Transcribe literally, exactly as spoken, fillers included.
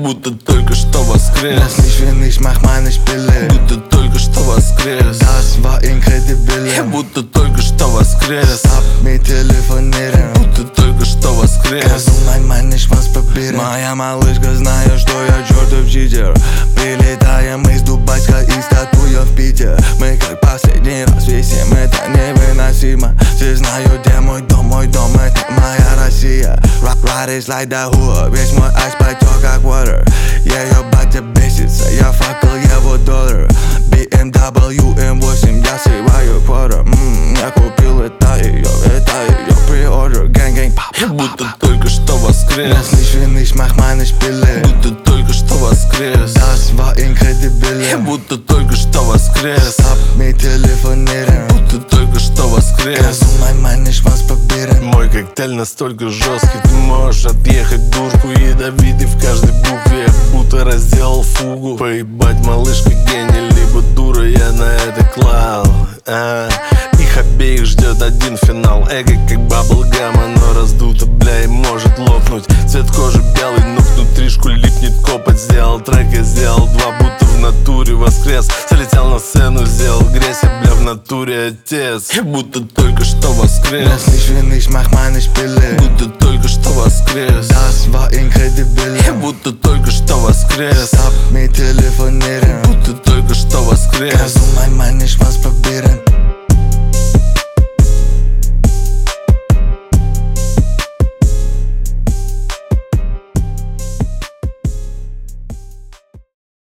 Будто только что воскрес. Lass mich für ich mach meine Spiele. Будто только что воскрес. Das war incredible. Я будто только что воскрес. Hab mit telefonieren. Будто только что воскрес. Kannst du mein Mann nicht was probieren? Моя малышка знает, что я чертов читер. Прилетаем из Дубайска и статуя в Питер. Мы как последний раз висим, это невыносимо. Все знают, где мой дом, мой дом, это моя Россия. Riders like the hood, весь мой айс потек как water. Ее батя бесится, я факел его доллар. би эм дабл ю эм восемь, я сливаю квадр. Ммм, я купил это ее, это ее приордер. Gang-gang, пап. Я будто только что воскрес. Lass mich für ich mach meine Spiele. Будто только что воскрес. Das war incredible. Я будто только что воскрес. Hab mit telefonieren. Будто только что воскрес. Kannst du mein Mann nicht was probieren? Мой коктейль настолько жесткий, ты можешь отъехать дурку. Ядовитый в каждой букве, я будто разделал фугу. Поебать, малышка гений, либо дура, я на это клал. а, Их обеих ждет один финал. Эго как баблгам, оно раздуто, бля, и может лопнуть. Цвет кожи белый, но внутришку липнет копоть. Сделал трек, я сделал два, будто в натуре воскрес. Залетел на сцену, сделал грязь, я, бля, в натуре отец. Я будто только что воскрес. Lass mich für ich mach meine Spiele. Будто только что воскрес. Das war incredible. Я будто только что воскрес. Hab mit telefonieren. Будто только что воскрес. Kannst du